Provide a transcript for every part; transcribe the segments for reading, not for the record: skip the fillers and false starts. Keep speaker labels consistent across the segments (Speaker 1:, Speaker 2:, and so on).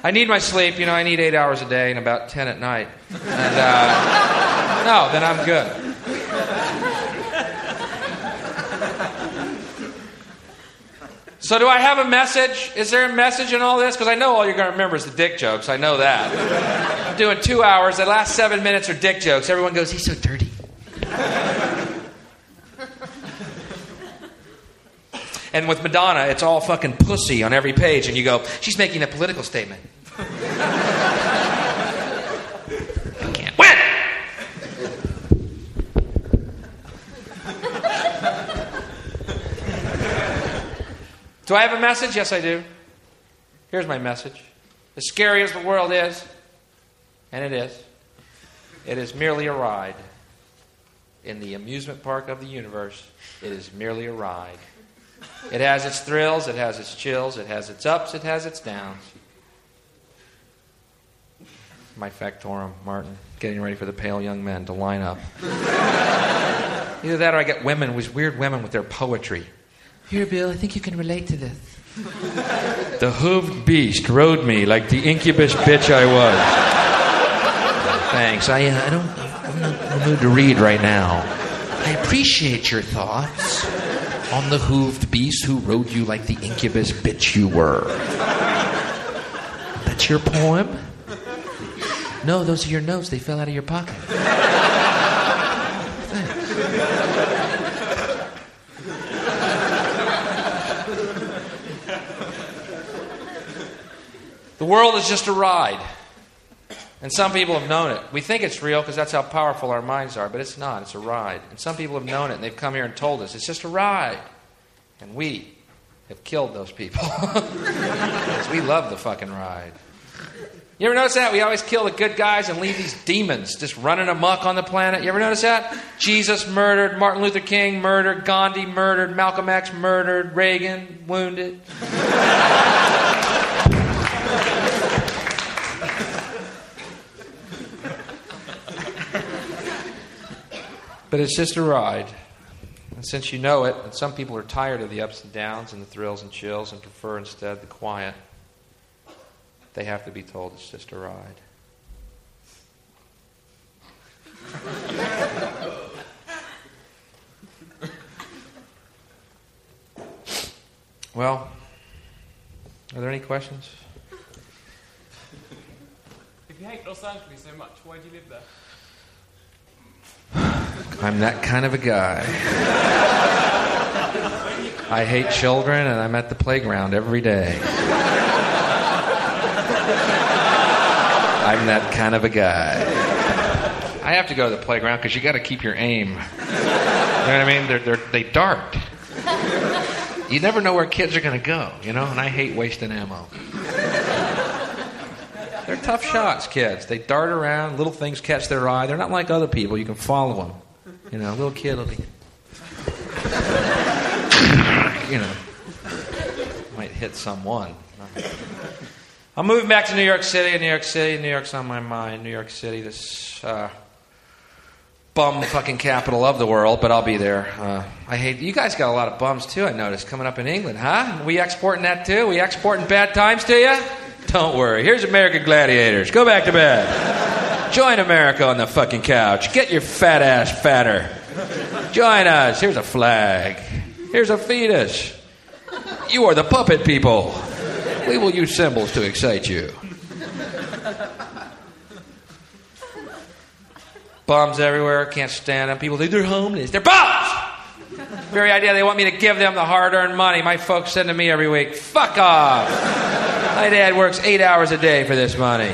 Speaker 1: I need my sleep. I need 8 hours a day and about 10 at night. And no, then I'm good. So do I have a message? Is there a message in all this? Because I know all you're going to remember is the dick jokes. I know that. I'm doing 2 hours. The last 7 minutes are dick jokes. Everyone goes, he's so dirty. And with Madonna, it's all fucking pussy on every page. And you go, she's making a political statement. I can't win! Do I have a message? Yes, I do. Here's my message. As scary as the world is, and it is merely a ride. In the amusement park of the universe, it is merely a ride. It has its thrills, it has its chills, it has its ups, it has its downs. My factorum, Martin, getting ready for the pale young men to line up. Either that or I get women, these weird women with their poetry. Here, Bill, I think you can relate to this. The hooved beast rode me like the incubus bitch I was. Thanks. I'm not in the mood to read right now. I appreciate your thoughts on the hooved beast who rode you like the incubus bitch you were. That's your poem? No, those are your notes. They fell out of your pocket. Thanks. The world is just a ride. And some people have known it. We think it's real because that's how powerful our minds are, but it's not. It's a ride. And some people have known it, and they've come here and told us it's just a ride. And we have killed those people. Because we love the fucking ride. You ever notice that? We always kill the good guys and leave these demons just running amok on the planet. You ever notice that? Jesus murdered, Martin Luther King murdered, Gandhi murdered, Malcolm X murdered, Reagan wounded. But it's just a ride. And since you know it, and some people are tired of the ups and downs and the thrills and chills and prefer instead the quiet, they have to be told it's just a ride. Well, are there any questions?
Speaker 2: If you hate Los Angeles so much, why do you live there?
Speaker 1: I'm that kind of a guy. I hate children, and I'm at the playground every day. I'm that kind of a guy. I have to go to the playground because you got to keep your aim. You know what I mean? They dart. You never know where kids are going to go, and I hate wasting ammo. They're tough shots, kids. They dart around, little things catch their eye. They're not like other people. You can follow them. A little kid will be... might hit someone. I'm moving back to New York City. New York's on my mind. New York City, this bum fucking capital of the world, but I'll be there. I hate... You guys got a lot of bums, too, I noticed, coming up in England, huh? We exporting that, too? We exporting bad times to you? Don't worry. Here's American Gladiators. Go back to bed. Join America on the fucking couch. Get your fat ass fatter. Join us. Here's a flag. Here's a fetus. You are the puppet people. We will use symbols to excite you. Bums everywhere. Can't stand them. People think they're homeless. They're bums! Very idea they want me to give them the hard-earned money my folks send to me every week. Fuck off! My dad works 8 hours a day for this money.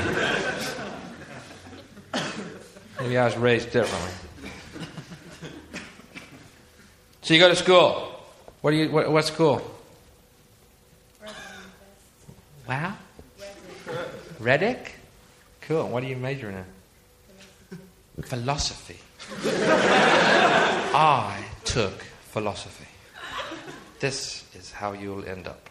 Speaker 1: Maybe I was raised differently. So you go to school. What school? Wow. Reddick? Cool. What are you majoring in? Philosophy. I took philosophy. This is how you'll end up.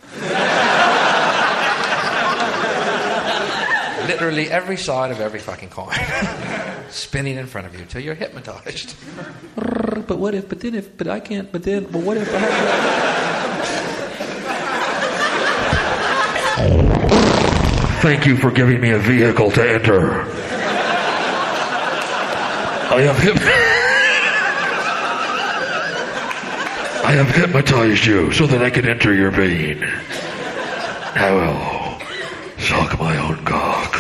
Speaker 1: Literally every side of every fucking coin. Spinning in front of you until you're hypnotized. But what if, but then if, but I can't, but then, but what if I
Speaker 3: Thank you for giving me a vehicle to enter. I have hypnotized you so that I can enter your vein. I will suck my own cock.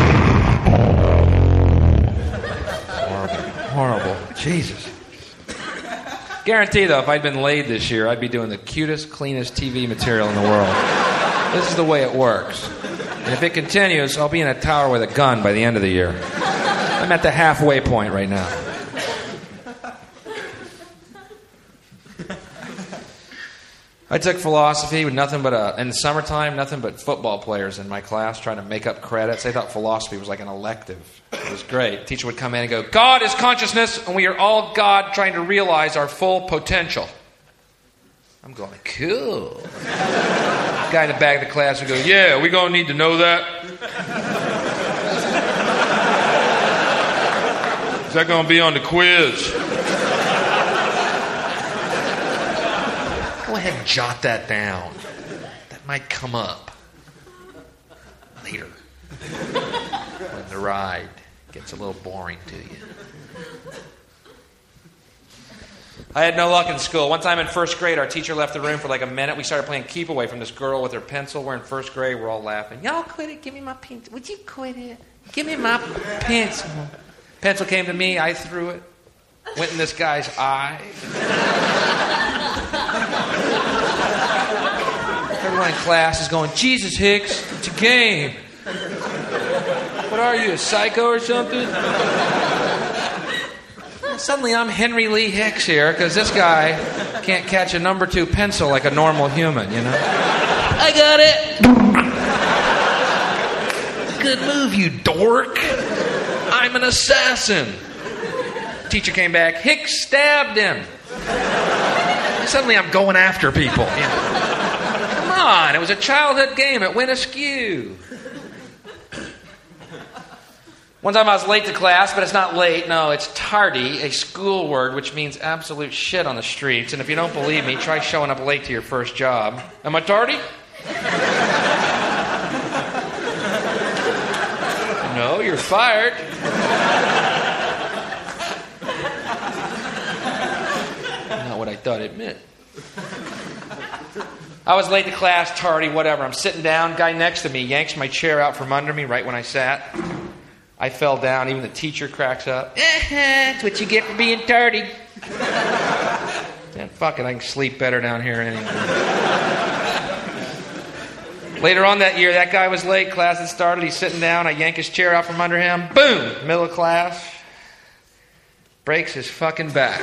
Speaker 1: Horrible. Jesus. Guarantee, though, if I'd been laid this year, I'd be doing the cutest, cleanest TV material in the world. This is the way it works. And if it continues, I'll be in a tower with a gun by the end of the year. I'm at the halfway point right now. I took philosophy with nothing but in the summertime, nothing but football players in my class trying to make up credits. They thought philosophy was like an elective. It was great. The teacher would come in and go, God is consciousness, and we are all God trying to realize our full potential. I'm going, cool. The guy in the back of the class would go, yeah, we going to need to know that. Is that going to be on the quiz? Go ahead and jot that down. That might come up later when the ride gets a little boring to you. I had no luck in school. One time in first grade, our teacher left the room for like a minute. We started playing keep away from this girl with her pencil. We're in first grade. We're all laughing. Y'all quit it. Give me my pencil. Would you quit it? Give me my pencil. Pencil came to me. I threw it. Went in this guy's eye. Everyone in class is going, Jesus, Hicks, it's a game. What are you, a psycho or something? Suddenly I'm Henry Lee Hicks here because this guy can't catch a number 2 pencil like a normal human, you know? I got it. Good move, you dork. I'm an assassin. Teacher came back. Hicks stabbed him. Suddenly I'm going after people. You know? Come on, it was a childhood game. It went askew. One time I was late to class, but it's not late. No, it's tardy, a school word which means absolute shit on the streets. And if you don't believe me, try showing up late to your first job. Am I tardy? No, you're fired. Not what I thought it meant. I was late to class, tardy, whatever. I'm sitting down. Guy next to me yanks my chair out from under me right when I sat. I fell down. Even the teacher cracks up. That's what you get for being tardy. Man, fuck it. I can sleep better down here anyway. Later on that year, that guy was late. Class had started. He's sitting down. I yank his chair out from under him. Boom! Middle of class. Breaks his fucking back.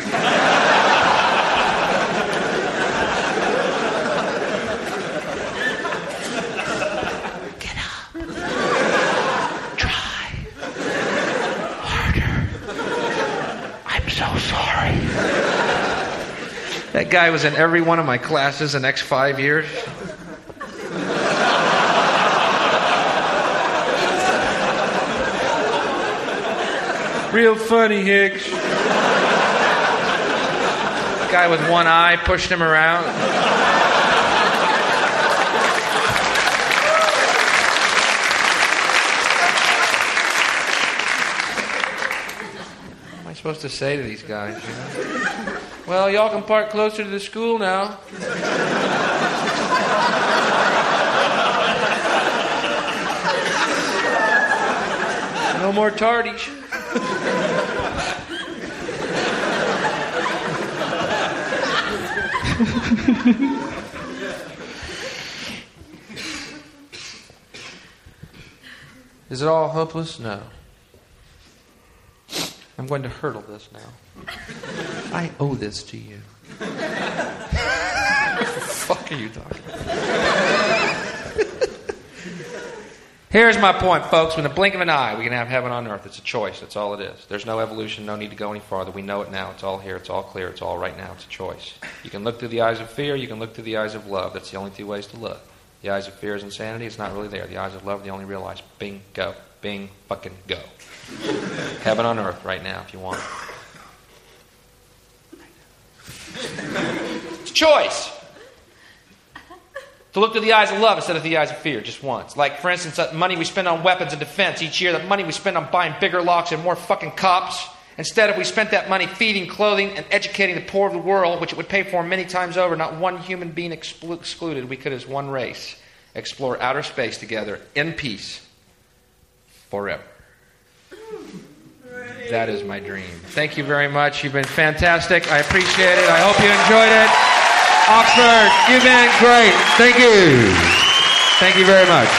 Speaker 1: Get up. Try. Harder. I'm so sorry. That guy was in every one of my classes the next 5 years. Real funny, Hicks. Guy with one eye pushed him around. What am I supposed to say to these guys? You know? Well, y'all can park closer to the school now. No more tardies. Is it all hopeless? No. I'm going to hurdle this now. I owe this to you. What the fuck are you talking about? Here's my point, folks. With a blink of an eye, we can have heaven on earth. It's a choice. That's all it is. There's no evolution, no need to go any farther. We know it now. It's all here. It's all clear. It's all right now. It's a choice. You can look through the eyes of fear. You can look through the eyes of love. That's the only 2 ways to look. The eyes of fear is insanity. It's not really there. The eyes of love are the only real eyes. Bing, go. Bing, fucking go. Heaven on earth right now if you want it. It's a choice. To look through the eyes of love instead of the eyes of fear, just once. Like, for instance, that money we spend on weapons and defense each year, that money we spend on buying bigger locks and more fucking cops. Instead, if we spent that money feeding, clothing, and educating the poor of the world, which it would pay for many times over, not one human being excluded, we could, as one race, explore outer space together in peace forever. That is my dream. Thank you very much. You've been fantastic. I appreciate it. I hope you enjoyed it. Oxford, you've been great. Thank you. Thank you very much.